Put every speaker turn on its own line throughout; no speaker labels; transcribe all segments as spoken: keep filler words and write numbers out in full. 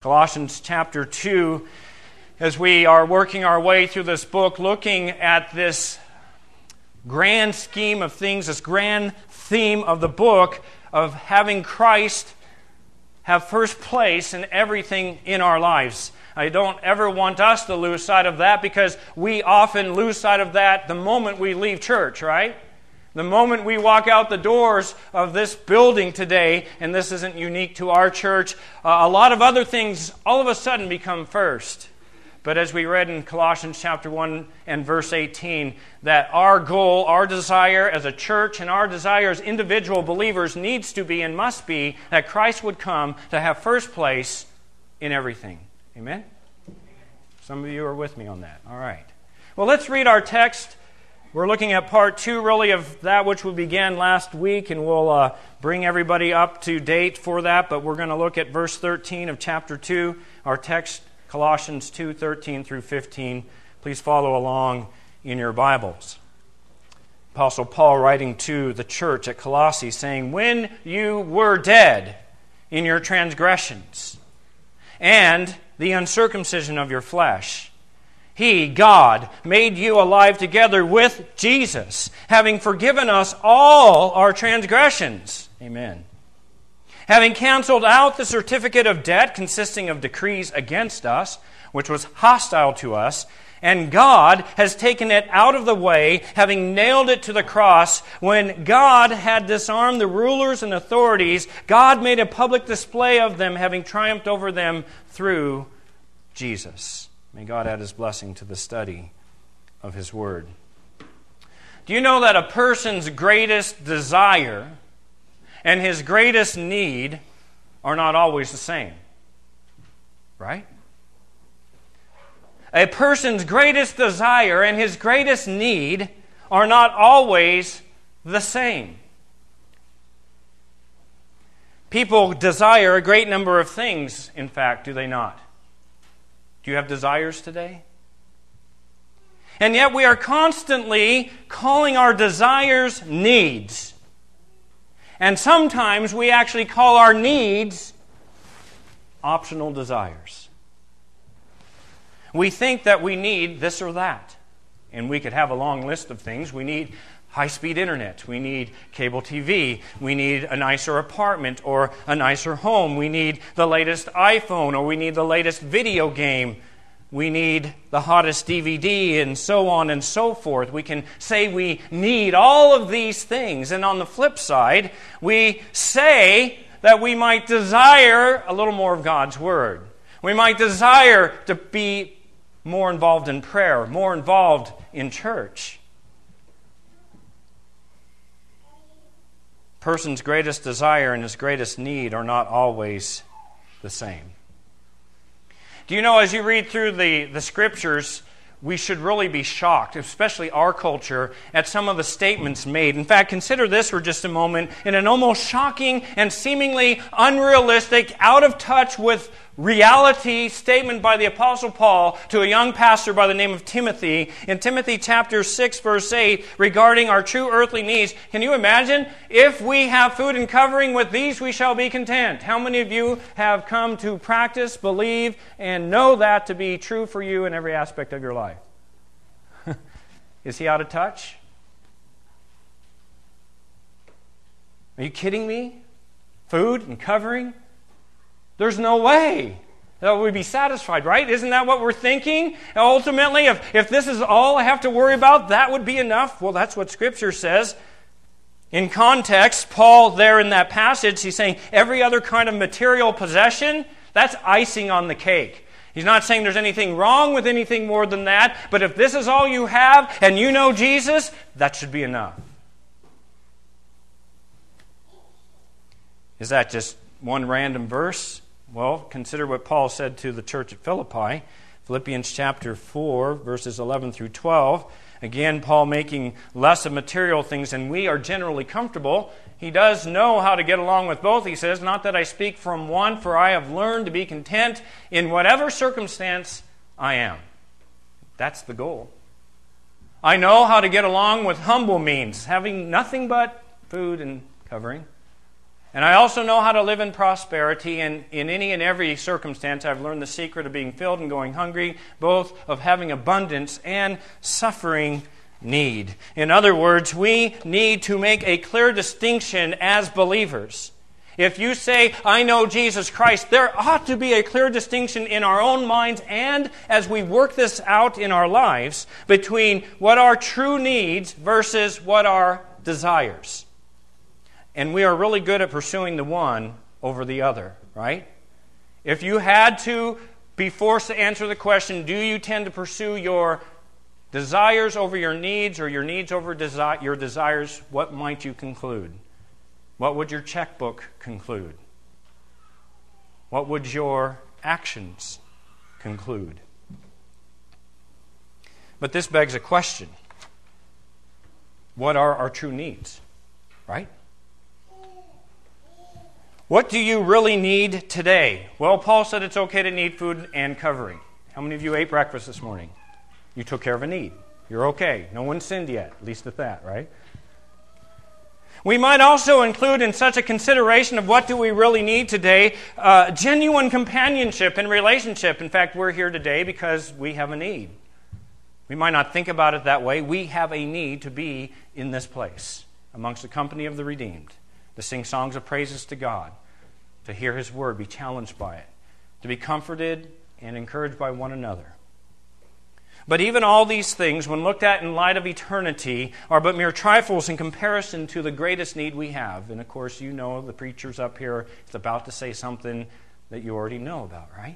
Colossians chapter two, as we are working our way through this book, looking at this grand scheme of things, this grand theme of the book of having Christ have first place in everything in our lives. I don't ever want us to lose sight of that, because we often lose sight of that the moment we leave church, right? The moment we walk out the doors of this building today, and this isn't unique to our church, uh, a lot of other things all of a sudden become first. But as we read in Colossians chapter one and verse eighteen, that our goal, our desire as a church, and our desire as individual believers needs to be and must be that Christ would come to have first place in everything. Amen? Some of you are with me on that. All right. Well, let's read our text. We're looking at part two, really, of that which we began last week, and we'll uh, bring everybody up to date for that. But we're going to look at verse thirteen of chapter two, our text, Colossians two, thirteen through fifteen. Please follow along in your Bibles. Apostle Paul writing to the church at Colossae, saying, "When you were dead in your transgressions and the uncircumcision of your flesh, He, God, made you alive together with Jesus, having forgiven us all our transgressions." Amen. "Having canceled out the certificate of debt consisting of decrees against us, which was hostile to us, and God has taken it out of the way, having nailed it to the cross. When God had disarmed the rulers and authorities, God made a public display of them, having triumphed over them through Jesus." May God add His blessing to the study of His Word. Do you know that a person's greatest desire and his greatest need are not always the same? Right? A person's greatest desire and his greatest need are not always the same. People desire a great number of things, in fact, do they not? Do you have desires today? And yet we are constantly calling our desires needs. And sometimes we actually call our needs optional desires. We think that we need this or that. And we could have a long list of things. We need high-speed internet. We need cable T V. We need a nicer apartment or a nicer home. We need the latest iPhone, or we need the latest video game. We need the hottest D V D, and so on and so forth. We can say we need all of these things. And on the flip side, we say that we might desire a little more of God's Word. We might desire to be more involved in prayer, more involved in church. Person's greatest desire and his greatest need are not always the same. Do you know, as you read through the, the Scriptures, we should really be shocked, especially our culture, at some of the statements made. In fact, consider this for just a moment. In an almost shocking and seemingly unrealistic, out of touch with reality statement by the Apostle Paul to a young pastor by the name of Timothy, in Timothy chapter six, verse eight, regarding our true earthly needs. Can you imagine? "If we have food and covering, with these we shall be content." How many of you have come to practice, believe, and know that to be true for you in every aspect of your life? Is he out of touch? Are you kidding me? Food and covering? There's no way that we'd be satisfied, right? Isn't that what we're thinking? Ultimately, if, if this is all I have to worry about, that would be enough. Well, that's what Scripture says. In context, Paul there in that passage, he's saying every other kind of material possession, that's icing on the cake. He's not saying there's anything wrong with anything more than that, but if this is all you have and you know Jesus, that should be enough. Is that just one random verse? Well, consider what Paul said to the church at Philippi, Philippians chapter four, verses eleven through twelve. Again, Paul making less of material things than we are generally comfortable. He does know how to get along with both. He says, "Not that I speak from one, for I have learned to be content in whatever circumstance I am." That's the goal. "I know how to get along with humble means, having nothing but food and covering. And I also know how to live in prosperity, and in any and every circumstance I've learned the secret of being filled and going hungry, both of having abundance and suffering need. In other words, we need to make a clear distinction as believers. If you say, I know Jesus Christ, there ought to be a clear distinction in our own minds and as we work this out in our lives between what are true needs versus what are desires. And we are really good at pursuing the one over the other, right? If you had to be forced to answer the question, do you tend to pursue your desires over your needs or your needs over desi- your desires, what might you conclude? What would your checkbook conclude? What would your actions conclude? But this begs a question. What are our true needs? Right? What do you really need today? Well, Paul said it's okay to need food and covering. How many of you ate breakfast this morning? You took care of a need. You're okay. No one sinned yet, at least at that, right? We might also include in such a consideration of what do we really need today, uh, genuine companionship and relationship. In fact, we're here today because we have a need. We might not think about it that way. We have a need to be in this place amongst the company of the redeemed, to sing songs of praises to God, to hear His word, be challenged by it, to be comforted and encouraged by one another. But even all these things, when looked at in light of eternity, are but mere trifles in comparison to the greatest need we have. And of course, you know the preacher's up here is about to say something that you already know about, right?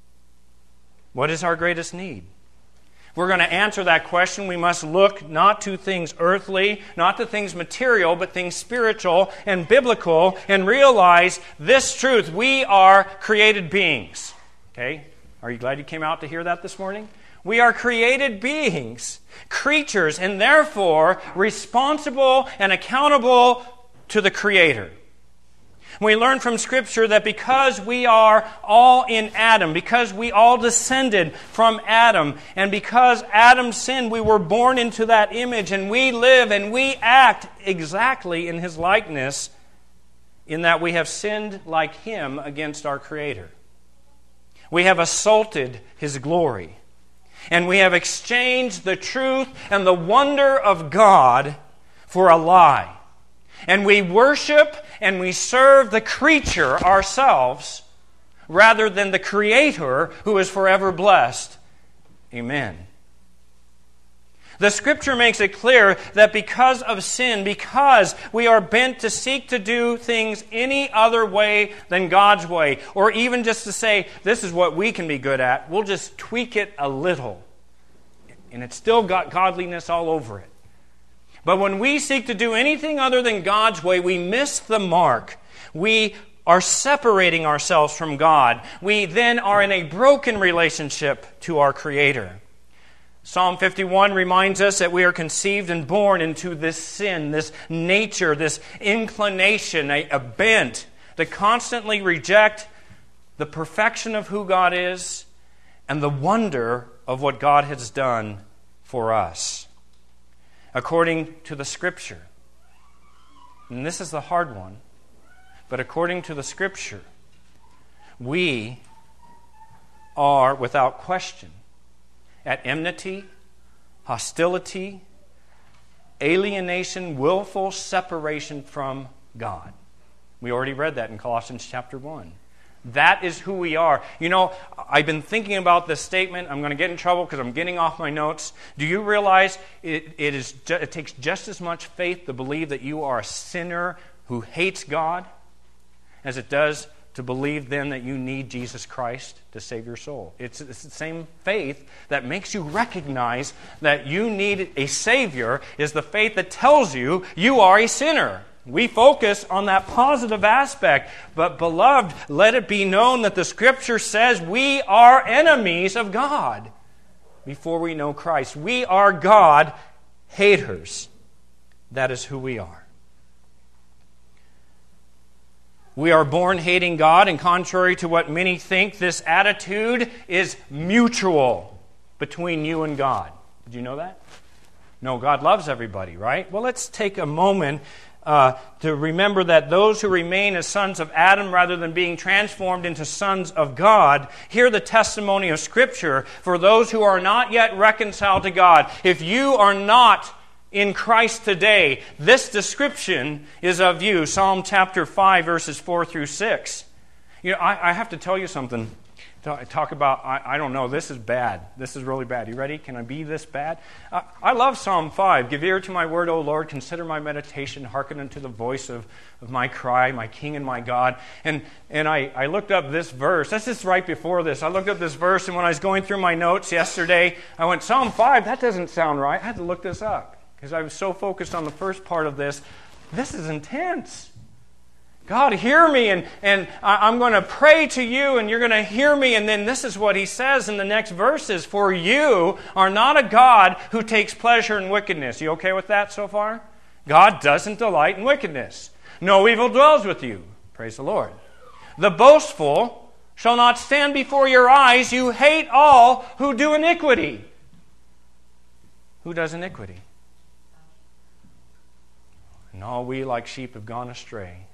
What is our greatest need? If we're going to answer that question, we must look not to things earthly, not to things material, but things spiritual and biblical, and realize this truth: we are created beings. Okay? Are you glad you came out to hear that this morning? We are created beings, creatures, and therefore responsible and accountable to the Creator. We learn from Scripture that because we are all in Adam, because we all descended from Adam, and because Adam sinned, we were born into that image, and we live and we act exactly in His likeness, in that we have sinned like Him against our Creator. We have assaulted His glory. And we have exchanged the truth and the wonder of God for a lie. And we worship and we serve the creature ourselves rather than the Creator who is forever blessed. Amen. The Scripture makes it clear that because of sin, because we are bent to seek to do things any other way than God's way, or even just to say, this is what we can be good at, we'll just tweak it a little. And it's still got godliness all over it. But when we seek to do anything other than God's way, we miss the mark. We are separating ourselves from God. We then are in a broken relationship to our Creator. Psalm fifty-one reminds us that we are conceived and born into this sin, this nature, this inclination, a, a bent to constantly reject the perfection of who God is and the wonder of what God has done for us. According to the Scripture, and this is the hard one, but according to the Scripture, we are without question at enmity, hostility, alienation, willful separation from God. We already read that in Colossians chapter one. That is who we are. You know, I've been thinking about this statement. I'm going to get in trouble because I'm getting off my notes. Do you realize it, it, is, it takes just as much faith to believe that you are a sinner who hates God as it does to believe then that you need Jesus Christ to save your soul? It's, it's the same faith that makes you recognize that you need a Savior is the faith that tells you you are a sinner. We focus on that positive aspect. But beloved, let it be known that the Scripture says we are enemies of God before we know Christ. We are God haters. That is who we are. We are born hating God, and contrary to what many think, this attitude is mutual between you and God. Did you know that? No, God loves everybody, right? Well, let's take a moment uh, to remember that those who remain as sons of Adam rather than being transformed into sons of God hear the testimony of Scripture for those who are not yet reconciled to God. If you are not in Christ today, this description is of you. Psalm chapter five, verses four through six. You know, I, I have to tell you something. Talk about, I, I don't know, this is bad. This is really bad. You ready? Can I be this bad? I, I love Psalm five. Give ear to my word, O Lord. Consider my meditation. Hearken unto the voice of, of my cry, my King and my God. And and I, I looked up this verse. That's just right before this. I looked up this verse, and when I was going through my notes yesterday, I went, Psalm five, that doesn't sound right. I had to look this up because I was so focused on the first part of this. This is intense. God, hear me, and, and I'm going to pray to you, and you're going to hear me. And then this is what he says in the next verses. For you are not a God who takes pleasure in wickedness. You okay with that so far? God doesn't delight in wickedness. No evil dwells with you. Praise the Lord. The boastful shall not stand before your eyes. You hate all who do iniquity. Who does iniquity? And all we like sheep have gone astray.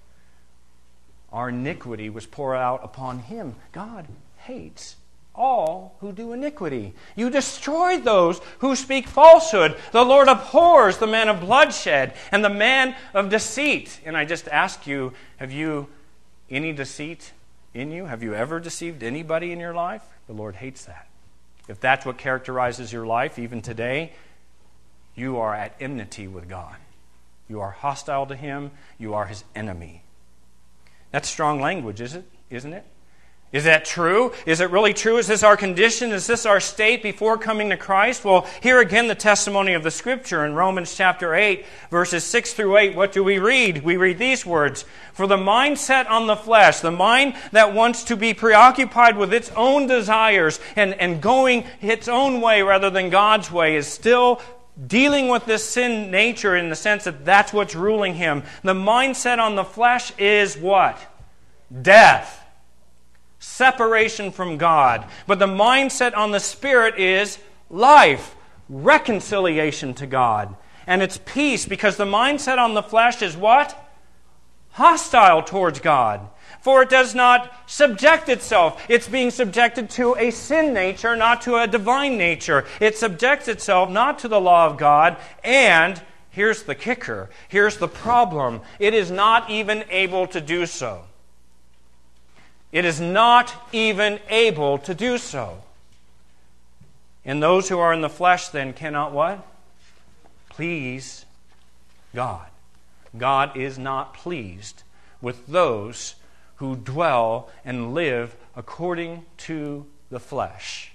Our iniquity was poured out upon him. God hates all who do iniquity. You destroyed those who speak falsehood. The Lord abhors the man of bloodshed and the man of deceit. And I just ask you, have you any deceit in you? Have you ever deceived anybody in your life? The Lord hates that. If that's what characterizes your life, even today, you are at enmity with God. You are hostile to him. You are his enemy. That's strong language, is it? Isn't it? Is that true? Is it really true? Is this our condition? Is this our state before coming to Christ? Well, here again the testimony of the Scripture in Romans chapter eight, verses six through eight. What do we read? We read these words. For the mind set on the flesh, the mind that wants to be preoccupied with its own desires and, and going its own way rather than God's way, is still dealing with this sin nature in the sense that that's what's ruling him. The mindset on the flesh is what? Death. Separation from God. But the mindset on the Spirit is life. Reconciliation to God. And it's peace, because the mindset on the flesh is what? Hostile towards God. For it does not subject itself. It's being subjected to a sin nature, not to a divine nature. It subjects itself not to the law of God. And here's the kicker. Here's the problem. It is not even able to do so. It is not even able to do so. And those who are in the flesh then cannot what? Please God. God is not pleased with those who dwell and live according to the flesh.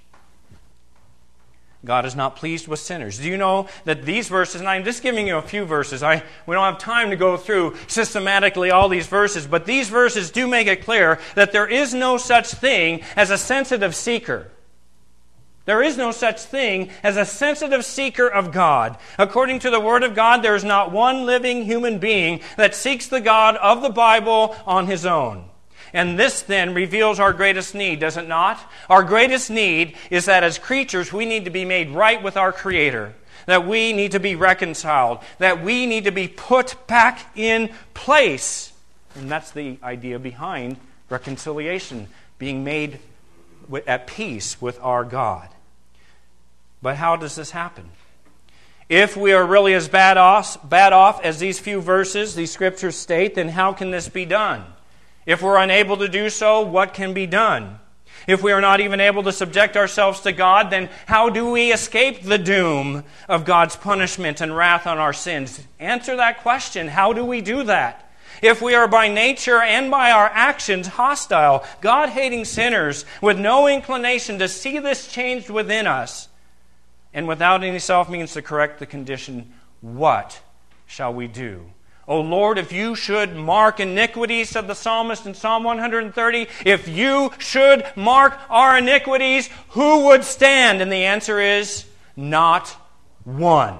God is not pleased with sinners. Do you know that these verses, and I'm just giving you a few verses, I we don't have time to go through systematically all these verses, but these verses do make it clear that there is no such thing as a sensitive seeker. There is no such thing as a sensitive seeker of God. According to the Word of God, there is not one living human being that seeks the God of the Bible on his own. And this then reveals our greatest need, does it not? Our greatest need is that as creatures we need to be made right with our Creator. That we need to be reconciled. That we need to be put back in place. And that's the idea behind reconciliation. Being made at peace with our God. But how does this happen? If we are really as bad off, bad off as these few verses, these scriptures state, then how can this be done? If we're unable to do so, what can be done? If we are not even able to subject ourselves to God, then how do we escape the doom of God's punishment and wrath on our sins? Answer that question. How do we do that? If we are by nature and by our actions hostile, God-hating sinners with no inclination to see this changed within us, and without any self-means to correct the condition, what shall we do? O Lord, if you should mark iniquities, said the psalmist in Psalm one thirty, if you should mark our iniquities, who would stand? And the answer is, not one.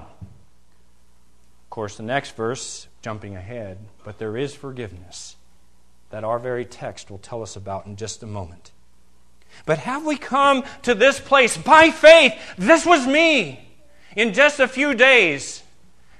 Of course, the next verse, jumping ahead, but there is forgiveness that our very text will tell us about in just a moment. But have we come to this place by faith? This was me. In just a few days,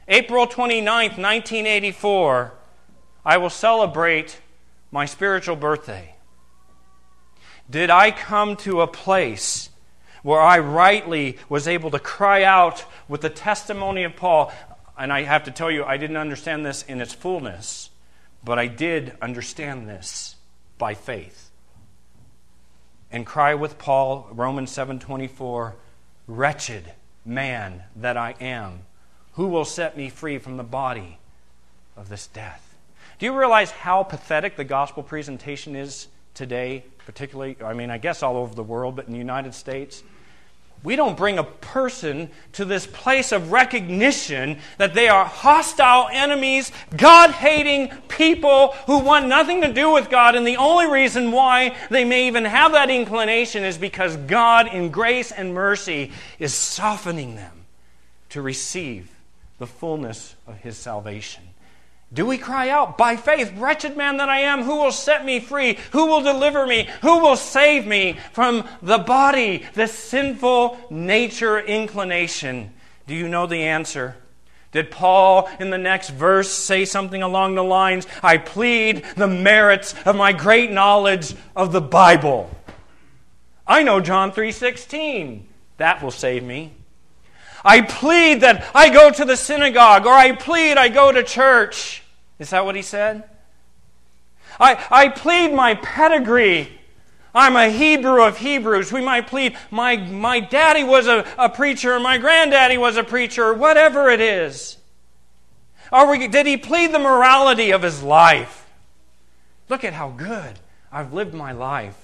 April twenty-ninth, nineteen eighty-four, I will celebrate my spiritual birthday. Did I come to a place where I rightly was able to cry out with the testimony of Paul? And I have to tell you, I didn't understand this in its fullness, but I did understand this by faith. And cry with Paul, Romans seven twenty-four, wretched man that I am, who will set me free from the body of this death? Do you realize how pathetic the gospel presentation is today, particularly, I mean, I guess all over the world, but in the United States? We don't bring a person to this place of recognition that they are hostile enemies, God-hating people who want nothing to do with God, and the only reason why they may even have that inclination is because God, in grace and mercy, is softening them to receive the fullness of His salvation. Do we cry out by faith, wretched man that I am, who will set me free? Who will deliver me? Who will save me from the body, the sinful nature inclination? Do you know the answer? Did Paul in the next verse say something along the lines, I plead the merits of my great knowledge of the Bible? I know John three sixteen. That will save me. I plead that I go to the synagogue, or I plead I go to church. Is that what he said? I, I plead my pedigree. I'm a Hebrew of Hebrews. We might plead my, my daddy was a, a preacher, my granddaddy was a preacher, whatever it is. Or we, did he plead the morality of his life? Look at how good I've lived my life.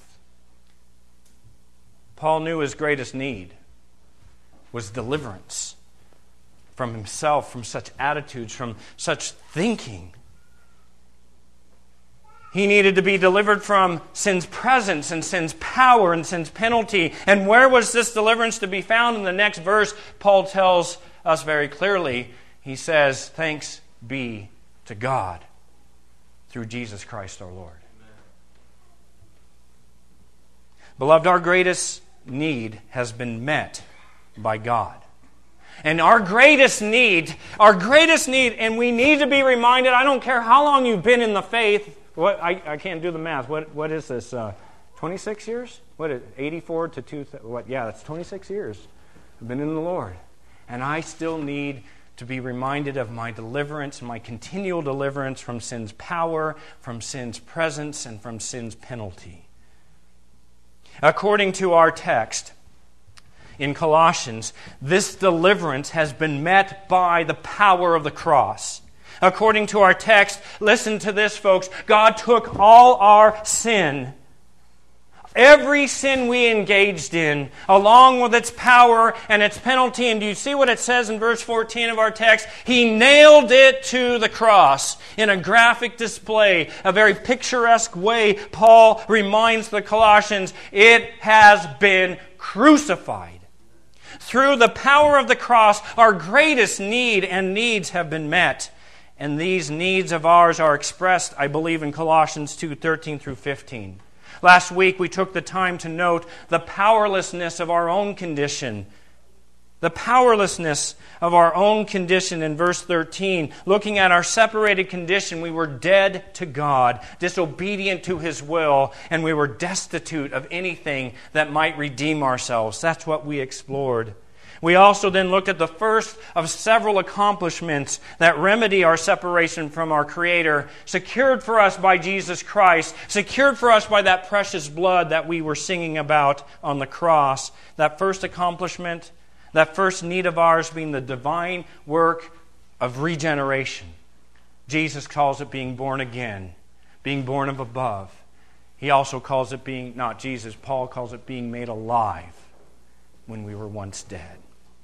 Paul knew his greatest need was deliverance from himself, from such attitudes, from such thinking. He needed to be delivered from sin's presence and sin's power and sin's penalty. And where was this deliverance to be found? In the next verse, Paul tells us very clearly. He says, thanks be to God through Jesus Christ our Lord. Amen. Beloved, our greatest need has been met by God. And our greatest need, our greatest need, and we need to be reminded, I don't care how long you've been in the faith. What I, I can't do the math. What What is this? Uh, twenty-six years? What is it? eighty-four to two? What? Yeah, that's twenty-six years. I've been in the Lord. And I still need to be reminded of my deliverance, my continual deliverance from sin's power, from sin's presence, and from sin's penalty. According to our text in Colossians, this deliverance has been met by the power of the cross. According to our text, listen to this, folks. God took all our sin, every sin we engaged in, along with its power and its penalty. And do you see what it says in verse fourteen of our text? He nailed it to the cross in a graphic display, a very picturesque way. Paul reminds the Colossians, it has been crucified. Through the power of the cross, our greatest need and needs have been met. And these needs of ours are expressed, I believe, in Colossians two thirteen through fifteen. Last week we took the time to note the powerlessness of our own condition. The powerlessness of our own condition in verse thirteen. Looking at our separated condition, we were dead to God, disobedient to His will, and we were destitute of anything that might redeem ourselves. That's what we explored. We also then looked at the first of several accomplishments that remedy our separation from our Creator, secured for us by Jesus Christ, secured for us by that precious blood that we were singing about on the cross. That first accomplishment, that first need of ours being the divine work of regeneration. Jesus calls it being born again, being born of above. He also calls it being, not Jesus, Paul calls it being made alive when we were once dead.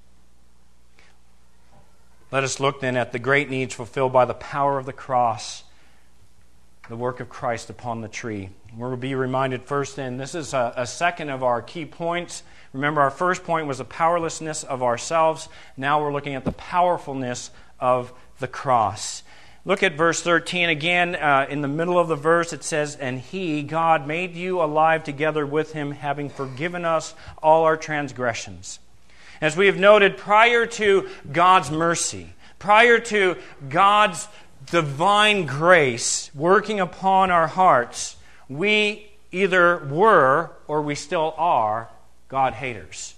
Let us look then at the great needs fulfilled by the power of the cross, the work of Christ upon the tree. We'll be reminded first then, this is a, a second of our key points. Remember, our first point was the powerlessness of ourselves. Now we're looking at the powerfulness of the cross. Look at verse thirteen again. Uh, in the middle of the verse it says, and He, God, made you alive together with Him, having forgiven us all our transgressions. As we have noted, prior to God's mercy, prior to God's divine grace working upon our hearts, we either were or we still are God haters.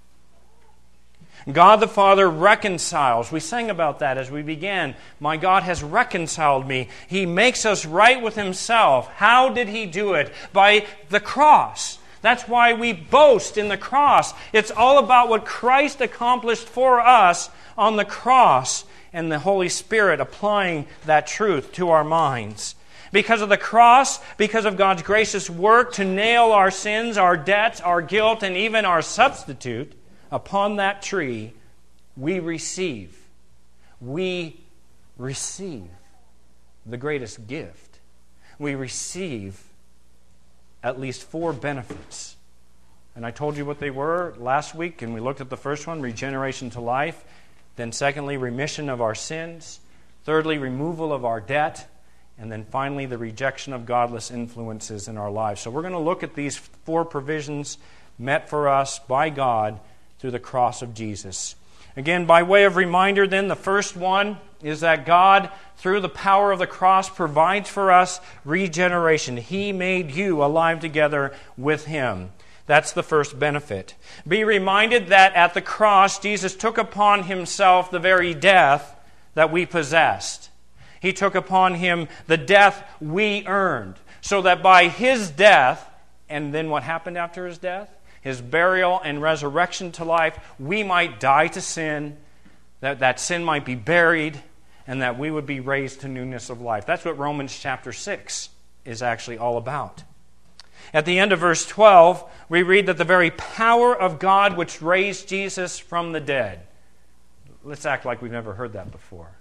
God the Father reconciles. We sang about that as we began. My God has reconciled me. He makes us right with Himself. How did He do it? By the cross. That's why we boast in the cross. It's all about what Christ accomplished for us on the cross and the Holy Spirit applying that truth to our minds. Because of the cross, because of God's gracious work to nail our sins, our debts, our guilt, and even our substitute upon that tree, we receive. We receive the greatest gift. We receive at least four benefits. And I told you what they were last week, and we looked at the first one, regeneration to life. Then secondly, remission of our sins. Thirdly, removal of our debt. And then finally, the rejection of godless influences in our lives. So we're going to look at these four provisions met for us by God through the cross of Jesus. Again, by way of reminder then, the first one is that God, through the power of the cross, provides for us regeneration. He made you alive together with Him. That's the first benefit. Be reminded that at the cross, Jesus took upon Himself the very death that we possessed. He took upon Him the death we earned, so that by His death, and then what happened after His death? His burial and resurrection to life, we might die to sin, that that sin might be buried, and that we would be raised to newness of life. That's what Romans chapter six is actually all about. At the end of verse twelve, we read that the very power of God which raised Jesus from the dead. Let's act like we've never heard that before.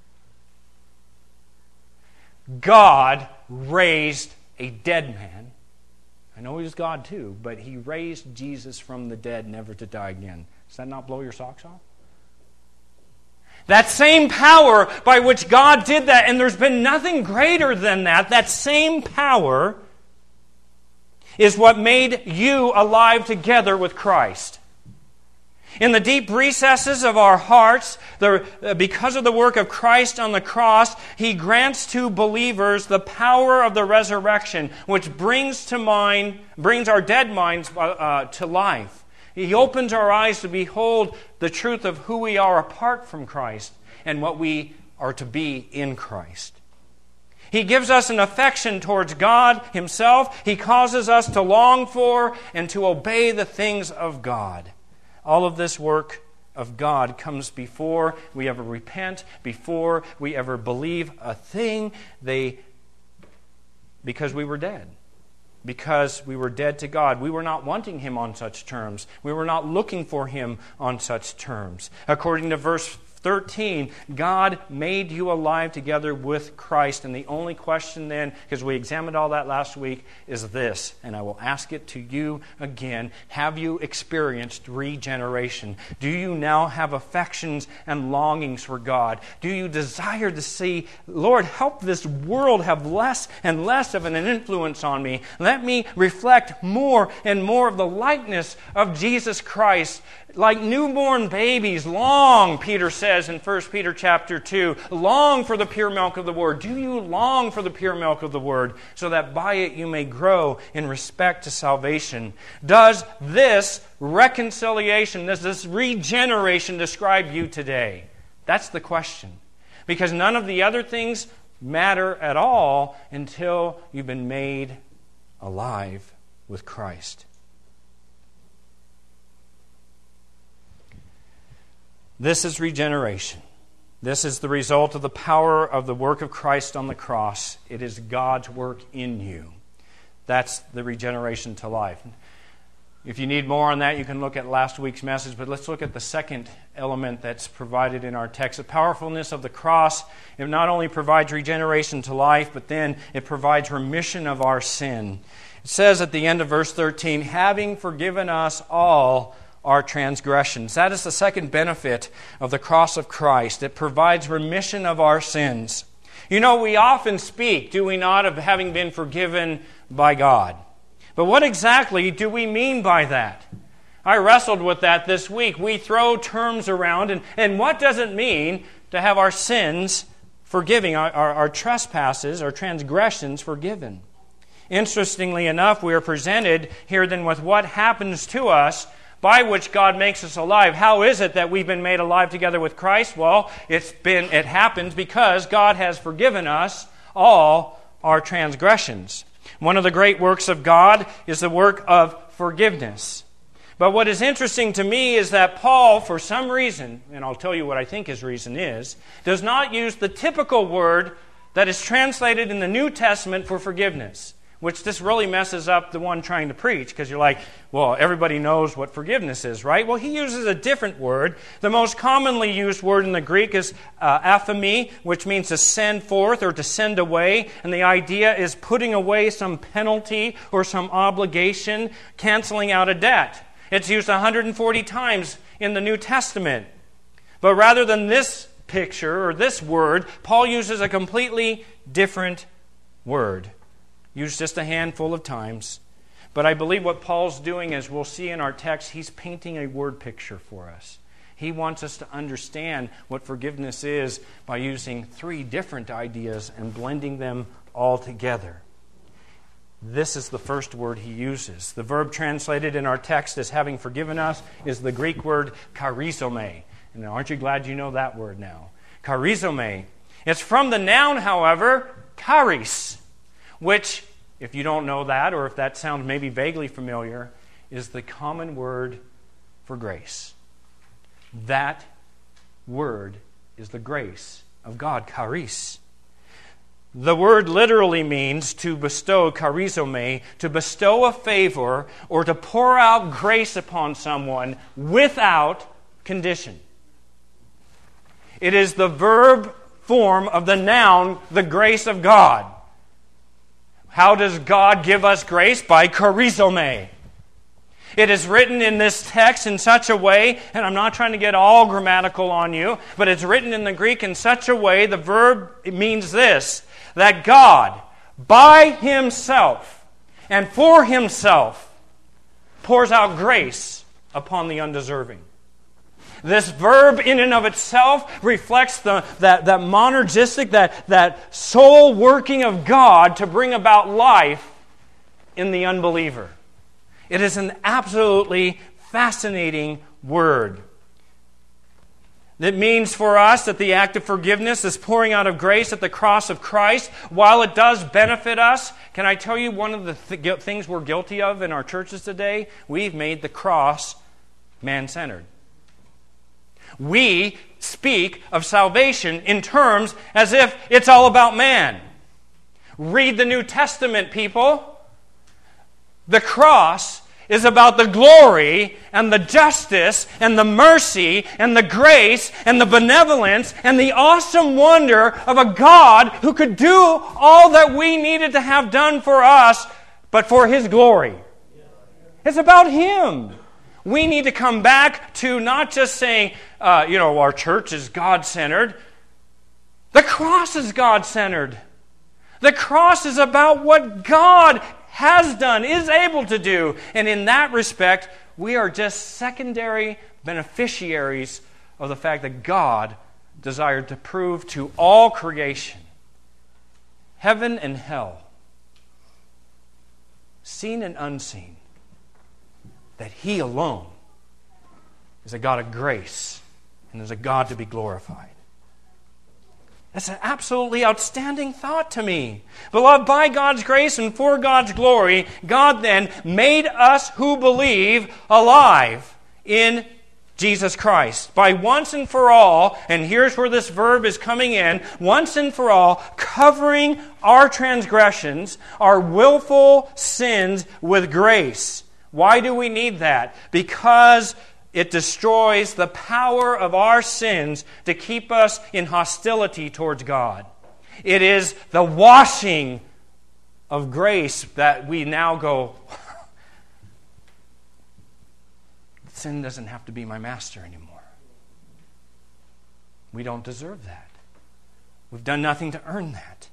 God raised a dead man. I know He was God too, but He raised Jesus from the dead, never to die again. Does that not blow your socks off? That same power by which God did that, and there's been nothing greater than that, that same power is what made you alive together with Christ. In the deep recesses of our hearts, the, because of the work of Christ on the cross, He grants to believers the power of the resurrection, which brings to mind, brings our dead minds uh, to life. He opens our eyes to behold the truth of who we are apart from Christ and what we are to be in Christ. He gives us an affection towards God Himself. He causes us to long for and to obey the things of God. All of this work of God comes before we ever repent, before we ever believe a thing, they, because we were dead. Because we were dead to God. We were not wanting Him on such terms. We were not looking for Him on such terms. According to verse thirteen, God made you alive together with Christ. And the only question then, because we examined all that last week, is this, and I will ask it to you again. Have you experienced regeneration? Do you now have affections and longings for God? Do you desire to see, Lord, help this world have less and less of an influence on me? Let me reflect more and more of the likeness of Jesus Christ. Like newborn babies, long, Peter says in First Peter chapter two, long for the pure milk of the Word. Do you long for the pure milk of the Word, so that by it you may grow in respect to salvation? Does this reconciliation, does this regeneration describe you today? That's the question. Because none of the other things matter at all until you've been made alive with Christ. This is regeneration. This is the result of the power of the work of Christ on the cross. It is God's work in you. That's the regeneration to life. If you need more on that, you can look at last week's message, but let's look at the second element that's provided in our text. The powerfulness of the cross, it not only provides regeneration to life, but then it provides remission of our sin. It says at the end of verse thirteen, having forgiven us all our transgressions. That is the second benefit of the cross of Christ. It provides remission of our sins. You know, we often speak, do we not, of having been forgiven by God. But what exactly do we mean by that? I wrestled with that this week. We throw terms around, and, and what does it mean to have our sins forgiven, our, our, our trespasses, our transgressions forgiven. Interestingly enough, we are presented here then with what happens to us by which God makes us alive. How is it that we've been made alive together with Christ? Well, it's been it happens because God has forgiven us all our transgressions. One of the great works of God is the work of forgiveness. But what is interesting to me is that Paul, for some reason, and I'll tell you what I think his reason is, does not use the typical word that is translated in the New Testament for forgiveness, which this really messes up the one trying to preach, because you're like, well, everybody knows what forgiveness is, right? Well, he uses a different word. The most commonly used word in the Greek is uh, aphemi, which means to send forth or to send away, and the idea is putting away some penalty or some obligation, canceling out a debt. It's used one hundred forty times in the New Testament. But rather than this picture or this word, Paul uses a completely different word, used just a handful of times. But I believe what Paul's doing, as we'll see in our text, he's painting a word picture for us. He wants us to understand what forgiveness is by using three different ideas and blending them all together. This is the first word he uses. The verb translated in our text as having forgiven us is the Greek word charizomai. And aren't you glad you know that word now? Charizomai. It's from the noun, however, charis, which, if you don't know that, or if that sounds maybe vaguely familiar, is the common word for grace. That word is the grace of God, charis. The word literally means to bestow, charizomai, to bestow a favor or to pour out grace upon someone without condition. It is the verb form of the noun, the grace of God. How does God give us grace? By charizomai. It is written in this text in such a way, and I'm not trying to get all grammatical on you, but it's written in the Greek in such a way, the verb means this, that God, by Himself and for Himself, pours out grace upon the undeserving. This verb in and of itself reflects the, that, that monergistic, that, that soul working of God to bring about life in the unbeliever. It is an absolutely fascinating word. It means for us that the act of forgiveness is pouring out of grace at the cross of Christ. While it does benefit us, can I tell you one of the th- things we're guilty of in our churches today? We've made the cross man-centered. We speak of salvation in terms as if it's all about man. Read the New Testament, people. The cross is about the glory and the justice and the mercy and the grace and the benevolence and the awesome wonder of a God who could do all that we needed to have done for us, but for His glory. It's about Him. We need to come back to not just saying, uh, you know, our church is God-centered. The cross is God-centered. The cross is about what God has done, is able to do. And in that respect, we are just secondary beneficiaries of the fact that God desired to prove to all creation, heaven and hell, seen and unseen, that He alone is a God of grace and is a God to be glorified. That's an absolutely outstanding thought to me. Beloved, by God's grace and for God's glory, God then made us who believe alive in Jesus Christ. By once and for all, and here's where this verb is coming in, once and for all, covering our transgressions, our willful sins with grace. Why do we need that? Because it destroys the power of our sins to keep us in hostility towards God. It is the washing of grace that we now go, sin doesn't have to be my master anymore. We don't deserve that. We've done nothing to earn that.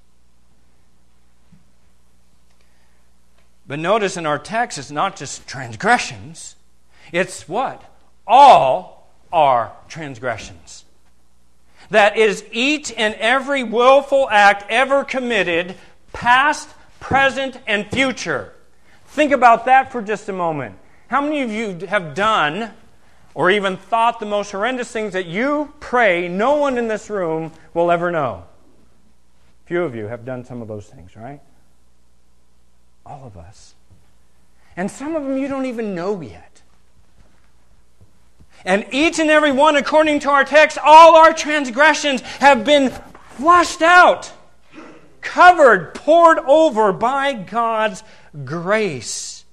But notice in our text, it's not just transgressions. It's what? All our transgressions. that is each and every willful act ever committed, past, present, and future. Think about that for just a moment. How many of you have done or even thought the most horrendous things that you pray no one in this room will ever know? Few of you have done some of those things, right? All of us. And some of them you don't even know yet. And each and every one, according to our text, all our transgressions have been flushed out, covered, poured over by God's grace.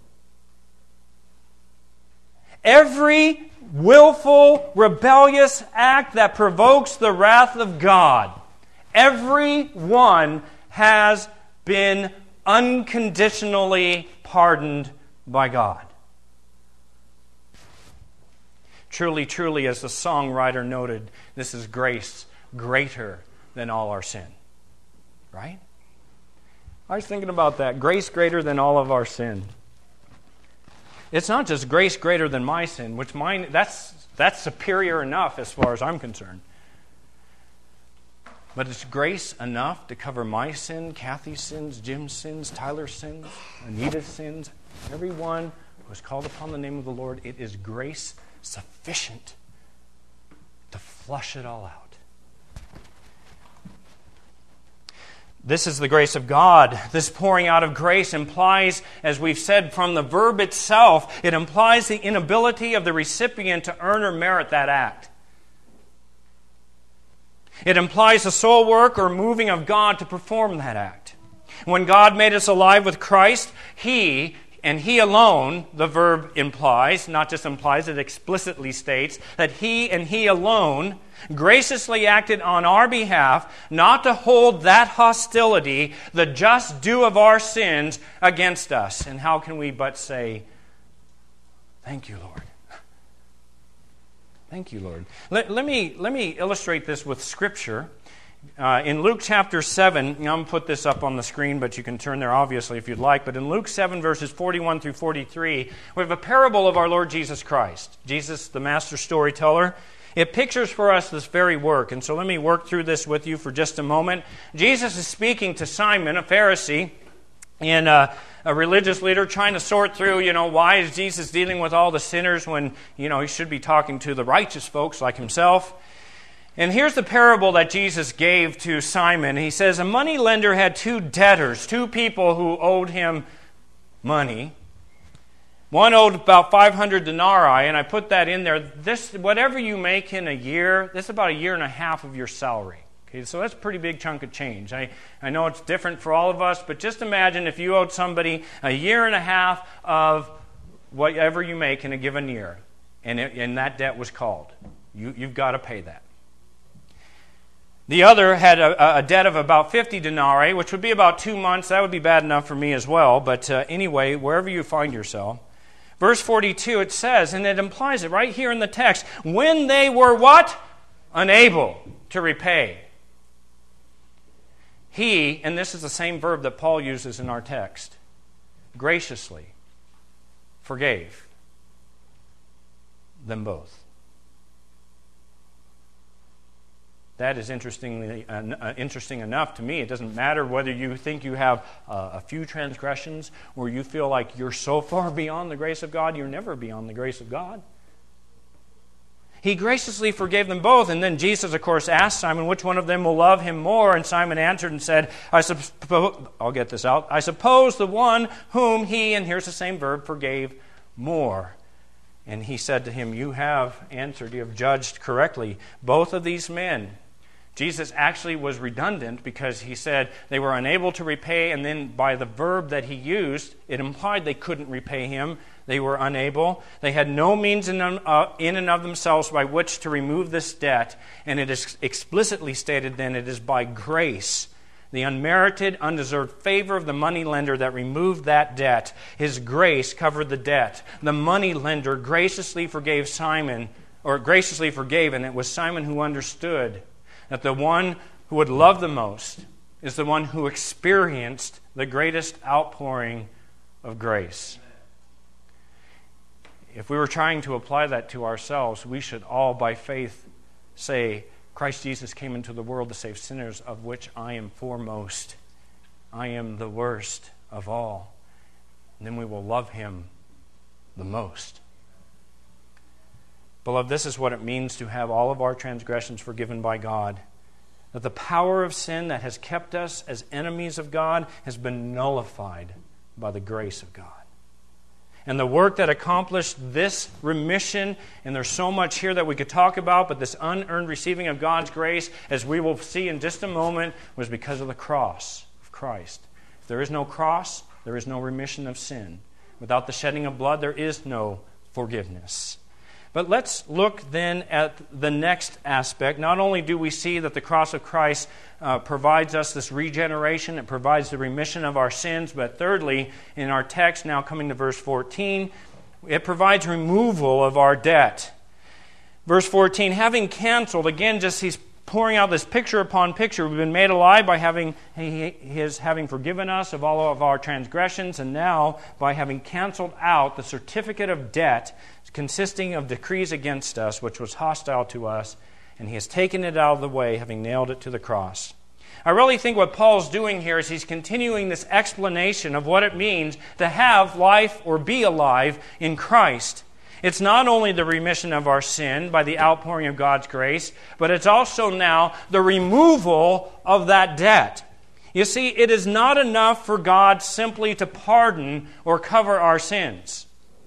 Every willful, rebellious act that provokes the wrath of God, every one has been unconditionally pardoned by God. Truly, truly, as the songwriter noted, this is grace greater than all our sin. Right? I was thinking about that. Grace greater than all of our sin. It's not just grace greater than my sin, which mine, that's, that's superior enough as far as I'm concerned. But it's grace enough to cover my sin, Kathy's sins, Jim's sins, Tyler's sins, Anita's sins, everyone who has called upon the name of the Lord. It is grace sufficient to flush it all out. This is the grace of God. This pouring out of grace implies, as we've said from the verb itself, it implies the inability of the recipient to earn or merit that act. It implies the sole work or moving of God to perform that act. When God made us alive with Christ, He, and He alone, the verb implies, not just implies, it explicitly states, that He and He alone graciously acted on our behalf, not to hold that hostility, the just due of our sins, against us. And how can we but say, thank you, Lord. Thank you, Lord. Let, let me let me illustrate this with Scripture. Uh, in Luke chapter seven, I'm going to put this up on the screen, but you can turn there obviously if you'd like. But in Luke seven, verses forty-one through forty-three, we have a parable of our Lord Jesus Christ. Jesus, the master storyteller. It pictures for us this very work. And so let me work through this with you for just a moment. Jesus is speaking to Simon, a Pharisee, and uh, a religious leader, trying to sort through, you know, why is Jesus dealing with all the sinners when, you know, he should be talking to the righteous folks like himself. And here's the parable that Jesus gave to Simon. He says, a money lender had two debtors, two people who owed him money. One owed about five hundred denarii, and I put that in there. This, whatever you make in a year, this is about a year and a half of your salary. Okay, so that's a pretty big chunk of change. I, I know it's different for all of us, but just imagine if you owed somebody a year and a half of whatever you make in a given year, and, it, and that debt was called. You, you've got to pay that. The other had a, a debt of about fifty denarii, which would be about two months. That would be bad enough for me as well. But uh, anyway, wherever you find yourself. Verse forty-two, it says, and it implies it right here in the text, when they were what? Unable to repay. He, and this is the same verb that Paul uses in our text, graciously forgave them both. That is interestingly uh, interesting enough to me. It doesn't matter whether you think you have uh, a few transgressions or you feel like you're so far beyond the grace of God, you're never beyond the grace of God. He graciously forgave them both. And then Jesus, of course, asked Simon which one of them will love him more. And Simon answered and said, I suppose, I'll get this out, I suppose the one whom he, and here's the same verb, forgave more. And he said to him, you have answered, you have judged correctly. Both of these men, Jesus actually was redundant because he said they were unable to repay, and then by the verb that he used, it implied they couldn't repay him. They were unable. They had no means in, uh, in and of themselves by which to remove this debt, and it is explicitly stated then it is by grace, the unmerited, undeserved favor of the moneylender that removed that debt. His grace covered the debt. The moneylender graciously forgave Simon, or graciously forgave, and it was Simon who understood that the one who would love the most is the one who experienced the greatest outpouring of grace. If we were trying to apply that to ourselves, we should all by faith say, Christ Jesus came into the world to save sinners, of which I am foremost. I am the worst of all. And then we will love him the most. Beloved, this is what it means to have all of our transgressions forgiven by God. That the power of sin that has kept us as enemies of God has been nullified by the grace of God. And the work that accomplished this remission, and there's so much here that we could talk about, but this unearned receiving of God's grace, as we will see in just a moment, was because of the cross of Christ. If there is no cross, there is no remission of sin. Without the shedding of blood, there is no forgiveness. But let's look then at the next aspect. Not only do we see that the cross of Christ uh, provides us this regeneration, it provides the remission of our sins, but thirdly, in our text, now coming to verse fourteen, it provides removal of our debt. Verse fourteen, having canceled, again, just he's pouring out this picture upon picture. We've been made alive by having his having forgiven us of all of our transgressions, and now by having canceled out the certificate of debt consisting of decrees against us, which was hostile to us, and he has taken it out of the way, having nailed it to the cross. I really think what Paul's doing here is he's continuing this explanation of what it means to have life or be alive in Christ. It's not only the remission of our sin by the outpouring of God's grace, but it's also now the removal of that debt. You see, it is not enough for God simply to pardon or cover our sins.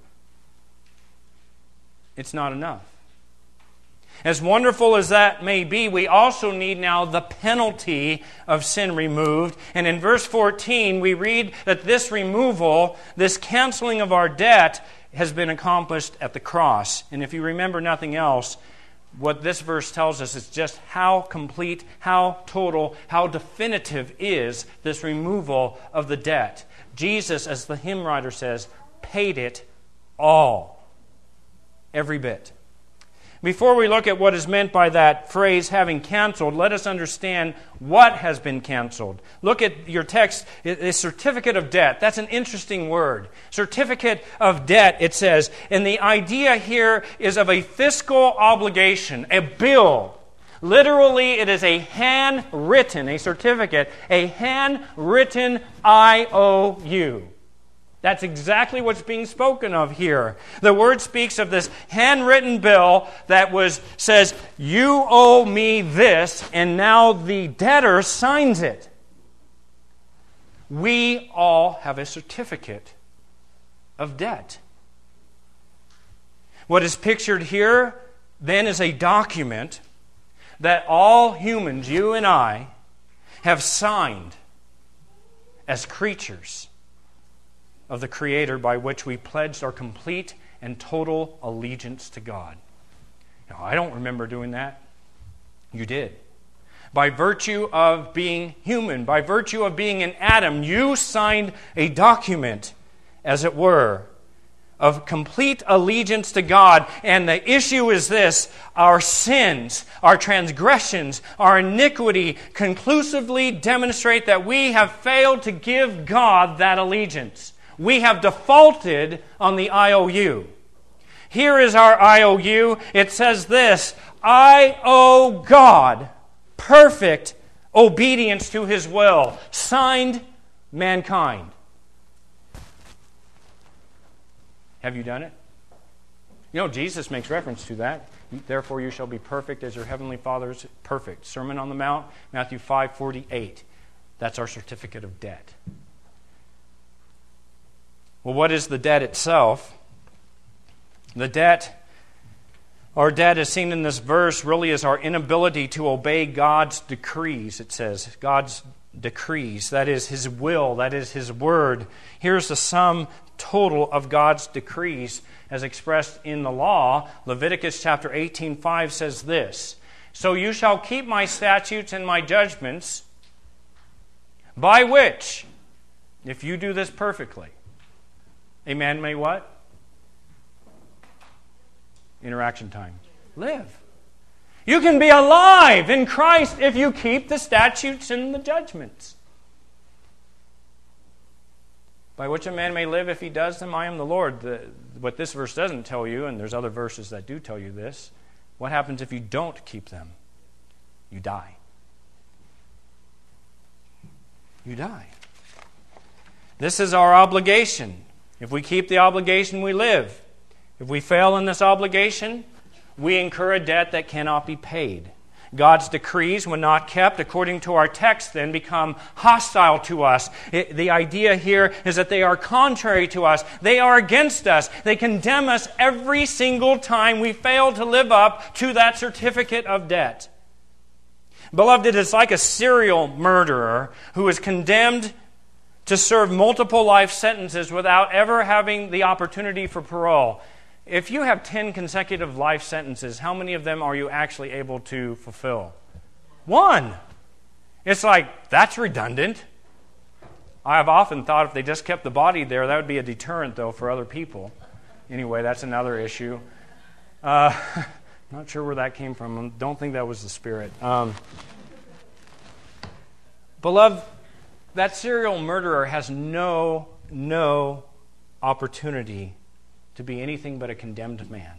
It's not enough. As wonderful as that may be, we also need now the penalty of sin removed. And in verse fourteen, we read that this removal, this canceling of our debt, has been accomplished at the cross. And if you remember nothing else, what this verse tells us is just how complete, how total, how definitive is this removal of the debt. Jesus, as the hymn writer says, paid it all. Every bit. Before we look at what is meant by that phrase, having canceled, let us understand what has been canceled. Look at your text, a certificate of debt. That's an interesting word. Certificate of debt, it says. And the idea here is of a fiscal obligation, a bill. Literally, it is a handwritten, a certificate, a handwritten I O U. That's exactly what's being spoken of here. The word speaks of this handwritten bill that was says, you owe me this, and now the debtor signs it. We all have a certificate of debt. What is pictured here then is a document that all humans, you and I, have signed as creatures of the Creator, by which we pledged our complete and total allegiance to God. Now, I don't remember doing that. You did. By virtue of being human, by virtue of being an Adam, you signed a document, as it were, of complete allegiance to God. And the issue is this: our sins, our transgressions, our iniquity conclusively demonstrate that we have failed to give God that allegiance. We have defaulted on the I O U. Here is our I O U. It says this: I owe God perfect obedience to His will. Signed, mankind. Have you done it? You know, Jesus makes reference to that. Therefore you shall be perfect as your heavenly Father is perfect. Sermon on the Mount, Matthew five forty-eight. That's our certificate of debt. Well, what is the debt itself? The debt, our debt is seen in this verse really as our inability to obey God's decrees, it says. God's decrees, that is His will, that is His word. Here's the sum total of God's decrees as expressed in the law. Leviticus chapter eighteen five says this: So you shall keep my statutes and my judgments, by which, if you do this perfectly, a man may what? Interaction time. Live. You can be alive in Christ if you keep the statutes and the judgments. By which a man may live if he does them, I am the Lord. The, what this verse doesn't tell you, and there's other verses that do tell you this, what happens if you don't keep them? you die. You die. This is our obligation. If we keep the obligation, we live. If we fail in this obligation, we incur a debt that cannot be paid. God's decrees, when not kept, according to our text, then become hostile to us. It, the idea here is that they are contrary to us. They are against us. They condemn us every single time we fail to live up to that certificate of debt. Beloved, it is like a serial murderer who is condemned to serve multiple life sentences without ever having the opportunity for parole. If you have ten consecutive life sentences, how many of them are you actually able to fulfill? One. It's like, that's redundant. I have often thought if they just kept the body there, that would be a deterrent, though, for other people. Anyway, that's another issue. Uh, not sure where that came from. Don't think that was the Spirit. Um, beloved, that serial murderer has no, no opportunity to be anything but a condemned man.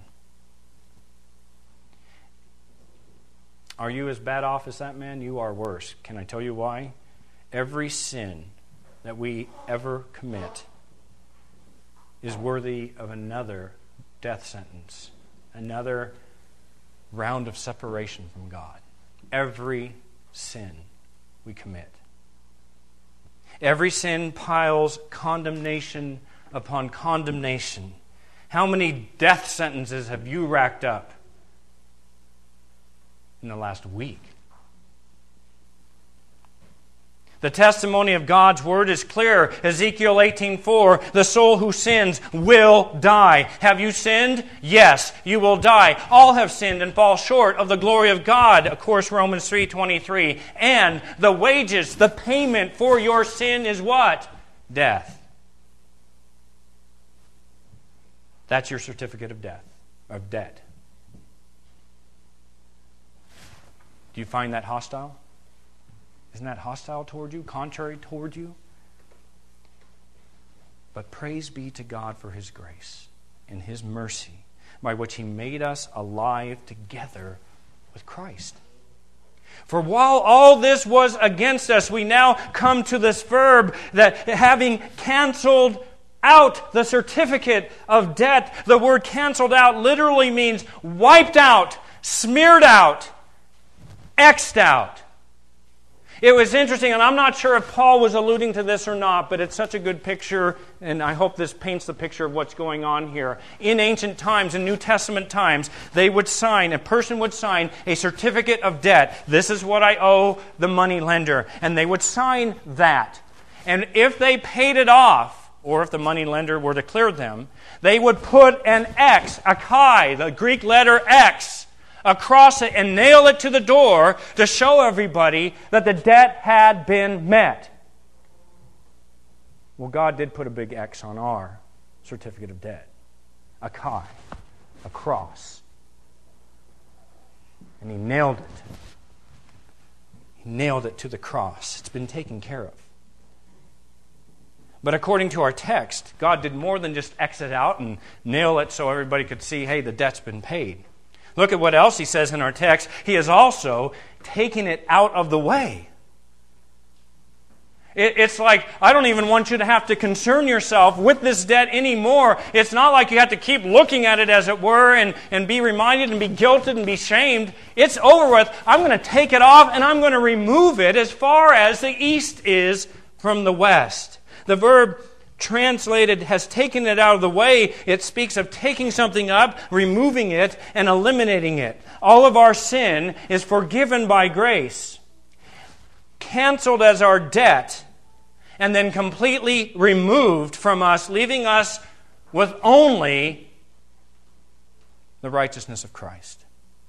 Are you as bad off as that man? You are worse. Can I tell you why? Every sin that we ever commit is worthy of another death sentence, another round of separation from God. Every sin we commit. Every sin piles condemnation upon condemnation. How many death sentences have you racked up in the last week? The testimony of God's Word is clear. Ezekiel eighteen four, the soul who sins will die. Have you sinned? Yes, you will die. All have sinned and fall short of the glory of God. Of course, Romans three twenty-three. And the wages, the payment for your sin is what? Death. That's your certificate of death, of debt. Do you find that hostile? Isn't that hostile toward you, contrary toward you? But praise be to God for His grace and His mercy, by which He made us alive together with Christ. For while all this was against us, we now come to this verb that having canceled out the certificate of debt. The word canceled out literally means wiped out, smeared out, X'd out. It was interesting, and I'm not sure if Paul was alluding to this or not, but it's such a good picture, and I hope this paints the picture of what's going on here. In ancient times, in New Testament times, they would sign, a person would sign a certificate of debt. This is what I owe the money lender. And they would sign that. And if they paid it off, or if the money lender were to clear them, they would put an X, a chi, the Greek letter X, across it and nail it to the door to show everybody that the debt had been met. Well, God did put a big X on our certificate of debt. A chi, a cross. And He nailed it. He nailed it to the cross. It's been taken care of. But according to our text, God did more than just X it out and nail it so everybody could see, hey, the debt's been paid. Look at what else He says in our text. He has also taken it out of the way. It, it's like, I don't even want you to have to concern yourself with this debt anymore. It's not like you have to keep looking at it, as it were, and, and be reminded and be guilted and be shamed. It's over with. I'm going to take it off and I'm going to remove it as far as the east is from the west. The verb translated has taken it out of the way. It speaks of taking something up, removing it, and eliminating it. All of our sin is forgiven by grace, canceled as our debt, and then completely removed from us, leaving us with only the righteousness of Christ.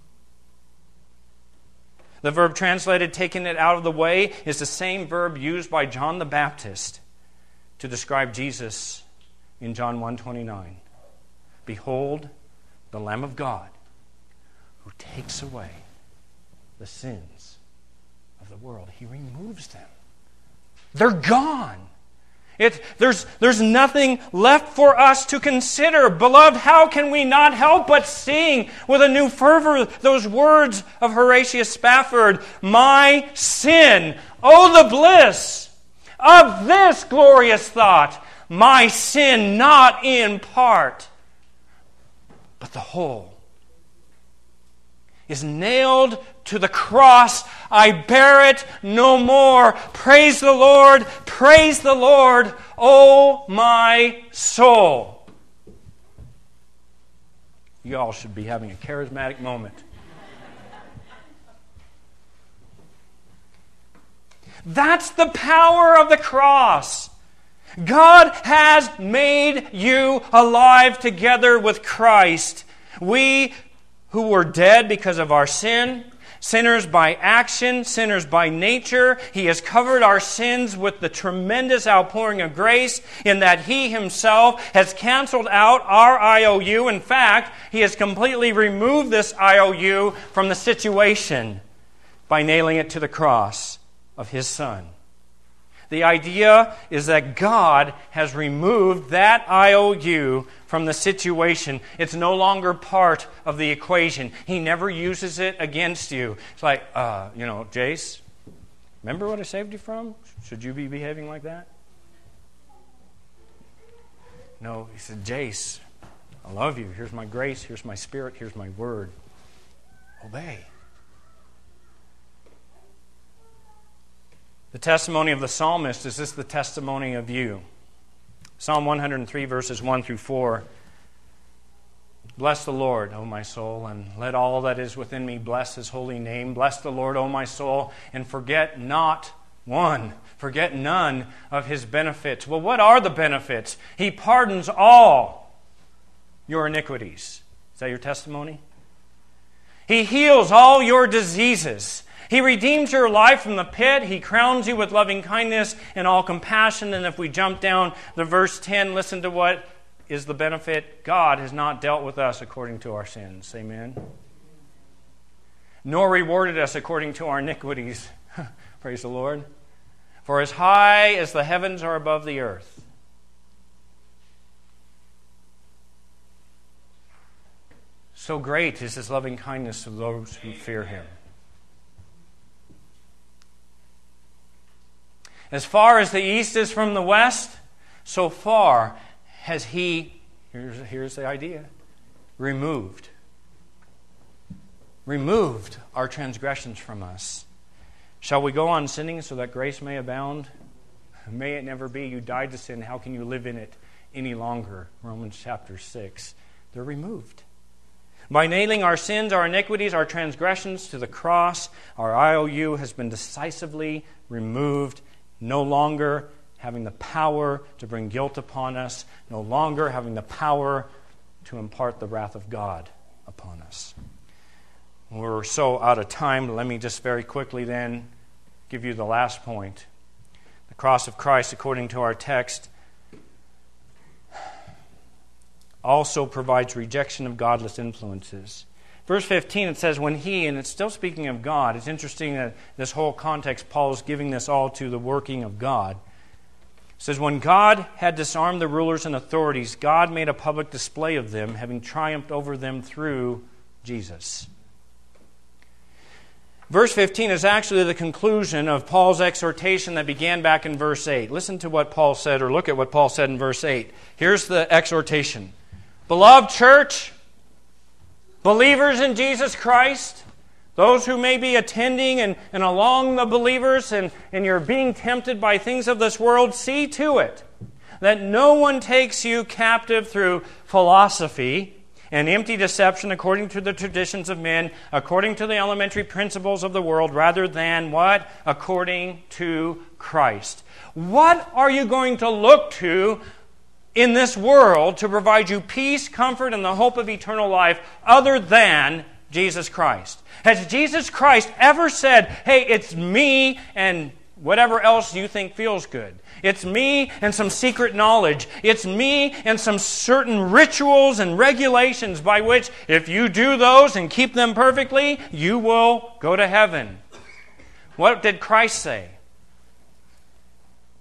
The verb translated taking it out of the way is the same verb used by John the Baptist to describe Jesus in John one twenty-nine. Behold, the Lamb of God who takes away the sins of the world. He removes them. They're gone. It, there's, there's nothing left for us to consider. Beloved, how can we not help but sing with a new fervor those words of Horatius Spafford? My sin, oh the bliss of this glorious thought. My sin not in part, but the whole is nailed to the cross. I bear it no more. Praise the Lord, praise the Lord, O my soul. You all should be having a charismatic moment. That's the power of the cross. God has made you alive together with Christ. We who were dead because of our sin, sinners by action, sinners by nature, He has covered our sins with the tremendous outpouring of grace in that He Himself has canceled out our I O U. In fact, He has completely removed this I O U from the situation by nailing it to the cross of His Son. The idea is that God has removed that I O U from the situation. It's no longer part of the equation. He never uses it against you. It's like, uh, you know, Jace, remember what I saved you from? Should you be behaving like that? No, he said, Jace, I love you. Here's my grace. Here's my spirit. Here's my word. Obey. The testimony of the psalmist, is this the testimony of you? Psalm one hundred three, verses one through four. Bless the Lord, O my soul, and let all that is within me bless His holy name. Bless the Lord, O my soul, and forget not one, forget none of His benefits. Well, what are the benefits? He pardons all your iniquities. Is that your testimony? He heals all your diseases. He redeems your life from the pit. He crowns you with loving kindness and all compassion. And if we jump down to verse ten, listen to what is the benefit. God has not dealt with us according to our sins. Amen. Nor rewarded us according to our iniquities. Praise the Lord. For as high as the heavens are above the earth, so great is His loving kindness to those who fear Him. As far as the east is from the west, so far has He, here's, here's the idea, removed. Removed our transgressions from us. Shall we go on sinning so that grace may abound? May it never be. You died to sin. How can you live in it any longer? Romans chapter six. They're removed. By nailing our sins, our iniquities, our transgressions to the cross, our I O U has been decisively removed. No longer having the power to bring guilt upon us. No longer having the power to impart the wrath of God upon us. We're so out of time. Let me just very quickly then give you the last point. The cross of Christ, according to our text, also provides rejection of godless influences. Verse fifteen, it says, when He, and it's still speaking of God. It's interesting that this whole context, Paul is giving this all to the working of God. It says, when God had disarmed the rulers and authorities, God made a public display of them, having triumphed over them through Jesus. Verse fifteen is actually the conclusion of Paul's exhortation that began back in verse eight. Listen to what Paul said, or look at what Paul said in verse eight. Here's the exhortation. Beloved church, believers in Jesus Christ, those who may be attending and, and along the believers and, and you're being tempted by things of this world, see to it that no one takes you captive through philosophy and empty deception according to the traditions of men, according to the elementary principles of the world, rather than what? According to Christ. What are you going to look to in this world to provide you peace, comfort, and the hope of eternal life other than Jesus Christ? Has Jesus Christ ever said, hey, it's me and whatever else you think feels good? It's me and some secret knowledge. It's me and some certain rituals and regulations by which if you do those and keep them perfectly, you will go to heaven. What did Christ say?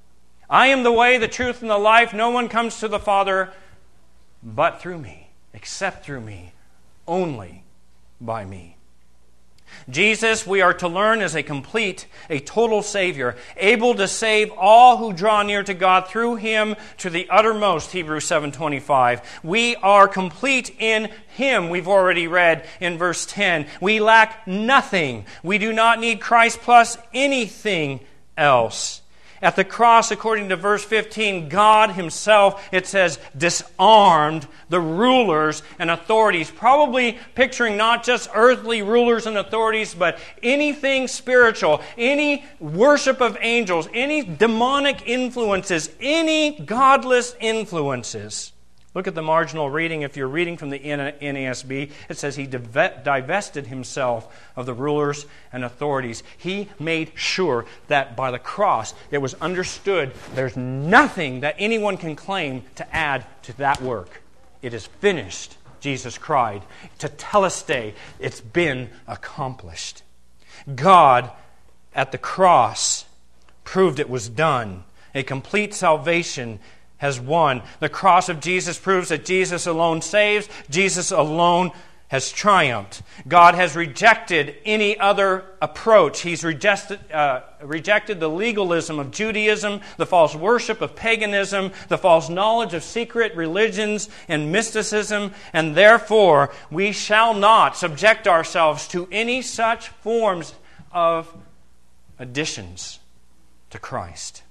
I am the way, the truth, and the life. No one comes to the Father but through me, except through me, only by me. Jesus, we are to learn, is a complete, a total Savior, able to save all who draw near to God through Him to the uttermost, Hebrews seven twenty-five. We are complete in Him, we've already read in verse ten. We lack nothing. We do not need Christ plus anything else. At the cross, according to verse fifteen, God Himself, it says, disarmed the rulers and authorities. Probably picturing not just earthly rulers and authorities, but anything spiritual, any worship of angels, any demonic influences, any godless influences. Look at the marginal reading. If you're reading from the N A S B, it says He divested Himself of the rulers and authorities. He made sure that by the cross it was understood there's nothing that anyone can claim to add to that work. It is finished, Jesus cried. Tetelestai, it's been accomplished. God, at the cross, proved it was done. A complete salvation has won. The cross of Jesus proves that Jesus alone saves. Jesus alone has triumphed. God has rejected any other approach. He's rejected, uh, rejected the legalism of Judaism, the false worship of paganism, the false knowledge of secret religions and mysticism, and therefore we shall not subject ourselves to any such forms of additions to Christ.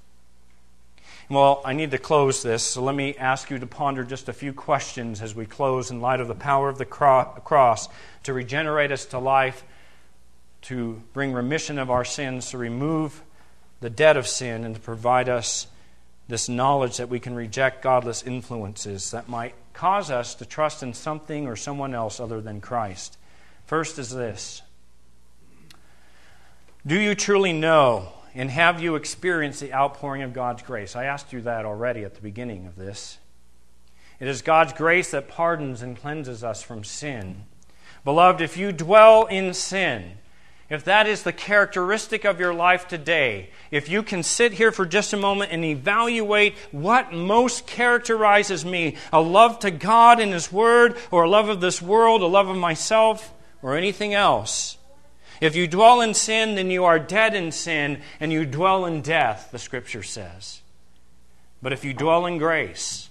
Well, I need to close this, so let me ask you to ponder just a few questions as we close in light of the power of the cross to regenerate us to life, to bring remission of our sins, to remove the debt of sin, and to provide us this knowledge that we can reject godless influences that might cause us to trust in something or someone else other than Christ. First is this: do you truly know and have you experienced the outpouring of God's grace? I asked you that already at the beginning of this. It is God's grace that pardons and cleanses us from sin. Beloved, if you dwell in sin, if that is the characteristic of your life today, if you can sit here for just a moment and evaluate what most characterizes me, a love to God and His Word, or a love of this world, a love of myself, or anything else. If you dwell in sin, then you are dead in sin, and you dwell in death, the Scripture says. But if you dwell in grace,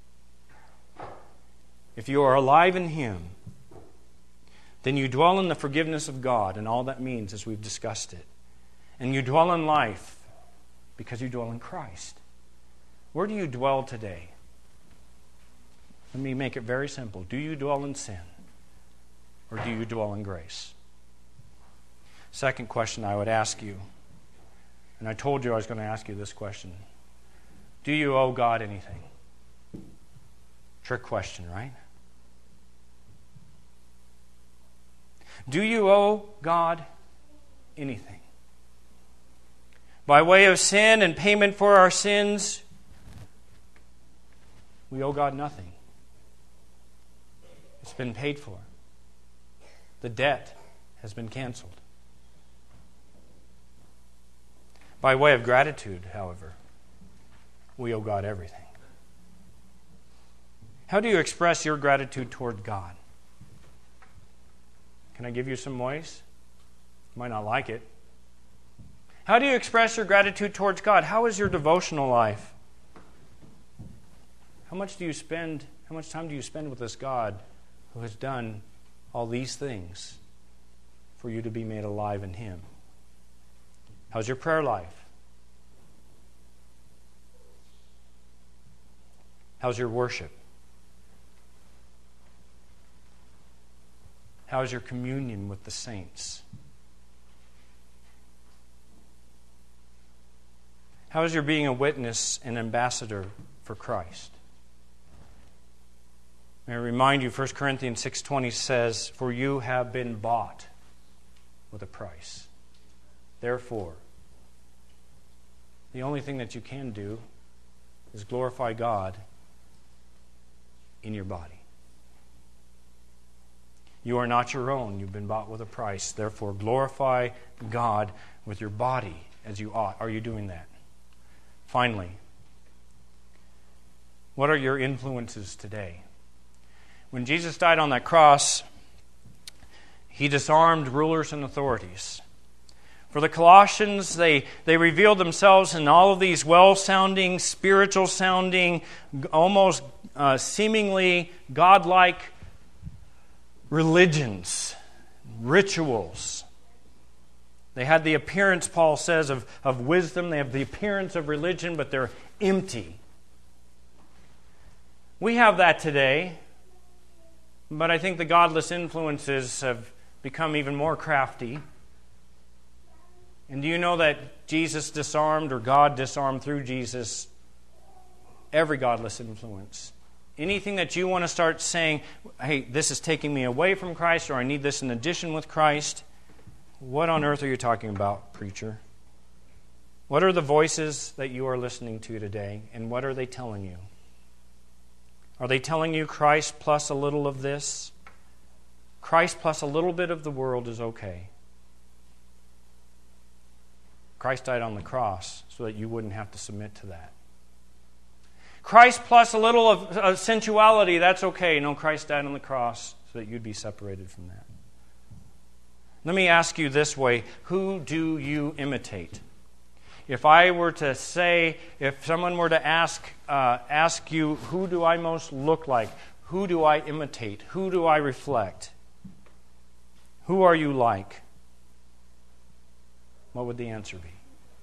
if you are alive in Him, then you dwell in the forgiveness of God, and all that means as we've discussed it. And you dwell in life because you dwell in Christ. Where do you dwell today? Let me make it very simple. Do you dwell in sin, or do you dwell in grace? Second question I would ask you, and I told you I was going to ask you this question: do you owe God anything? Trick question, right? Do you owe God anything? By way of sin and payment for our sins, we owe God nothing. It's been paid for. The debt has been canceled. By way of gratitude, however, we owe God everything. How do you express your gratitude toward God? Can I give you some ways? You might not like it. How do you express your gratitude towards God? How is your devotional life? How much do you spend, how much time do you spend with this God who has done all these things for you to be made alive in Him? How's your prayer life? How's your worship? How's your communion with the saints? How's your being a witness and ambassador for Christ? May I remind you, First Corinthians six twenty says, "For you have been bought with a price. Therefore, the only thing that you can do is glorify God in your body. You are not your own. You've been bought with a price. Therefore, glorify God with your body as you ought." Are you doing that? Finally, What are your influences today? When Jesus died on that cross, He disarmed rulers and authorities. For the Colossians, they, they revealed themselves in all of these well-sounding, spiritual-sounding, almost uh, seemingly godlike religions, rituals. They had the appearance, Paul says, of, of wisdom. They have the appearance of religion, but they're empty. We have that today, but I think the godless influences have become even more crafty. And do you know that Jesus disarmed, or God disarmed through Jesus, every godless influence? Anything that you want to start saying, hey, this is taking me away from Christ, or I need this in addition with Christ, what on earth are you talking about, preacher? What are the voices that you are listening to today, and what are they telling you? Are they telling you Christ plus a little of this? Christ plus a little bit of the world is okay. Christ died on the cross so that you wouldn't have to submit to that. Christ plus a little of, of sensuality, that's okay. No, Christ died on the cross so that you'd be separated from that. Let me ask you this way, who do you imitate? If I were to say, if someone were to ask uh, ask you, who do I most look like? Who do I imitate? Who do I reflect? Who are you like? What would the answer be?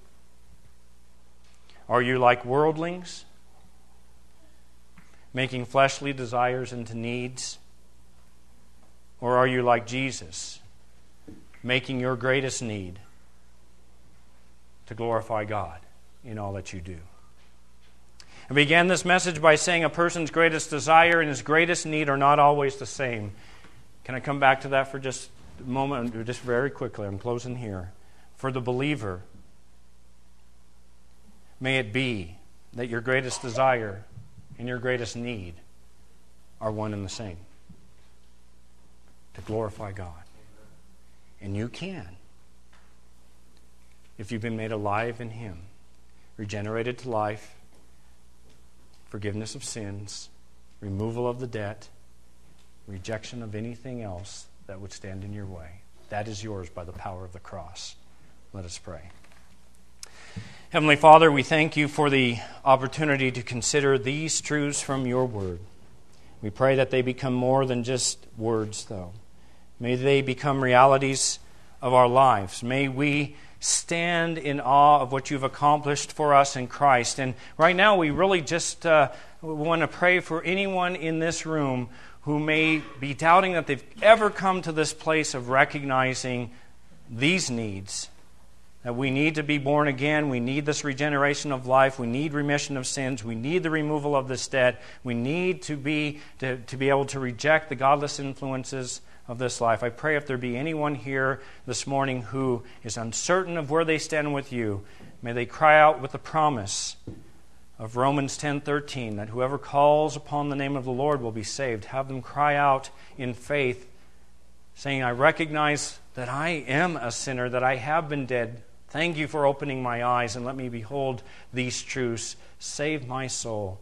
Are you like worldlings, making fleshly desires into needs? Or are you like Jesus, making your greatest need to glorify God in all that you do? I began this message by saying a person's greatest desire and his greatest need are not always the same. Can I come back to that for just a moment, just very quickly? I'm closing here. For the believer, may it be that your greatest desire and your greatest need are one and the same. To glorify God. And you can. If you've been made alive in Him, regenerated to life, forgiveness of sins, removal of the debt, rejection of anything else that would stand in your way. That is yours by the power of the cross. Let us pray. Heavenly Father, we thank you for the opportunity to consider these truths from your word. We pray that they become more than just words, though. May they become realities of our lives. May we stand in awe of what you've accomplished for us in Christ. And right now we really just uh, want to pray for anyone in this room who may be doubting that they've ever come to this place of recognizing these needs. That we need to be born again. We need this regeneration of life. We need remission of sins. We need the removal of this debt. We need to be to, to be able to reject the godless influences of this life. I pray if there be anyone here this morning who is uncertain of where they stand with you, may they cry out with the promise of Romans ten thirteen, that whoever calls upon the name of the Lord will be saved. Have them cry out in faith, saying, I recognize that I am a sinner, that I have been dead. Thank you for opening my eyes and let me behold these truths. Save my soul.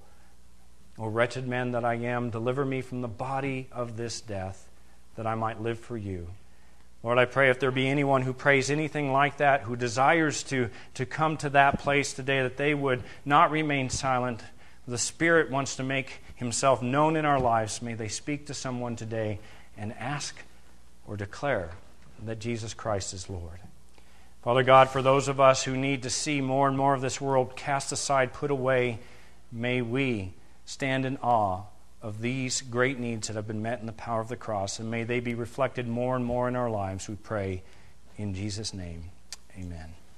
O wretched man that I am, deliver me from the body of this death, that I might live for you. Lord, I pray if there be anyone who prays anything like that, who desires to, to come to that place today, that they would not remain silent. The Spirit wants to make Himself known in our lives. May they speak to someone today and ask or declare that Jesus Christ is Lord. Father God, for those of us who need to see more and more of this world cast aside, put away, may we stand in awe of these great needs that have been met in the power of the cross, and may they be reflected more and more in our lives, we pray in Jesus' name. Amen.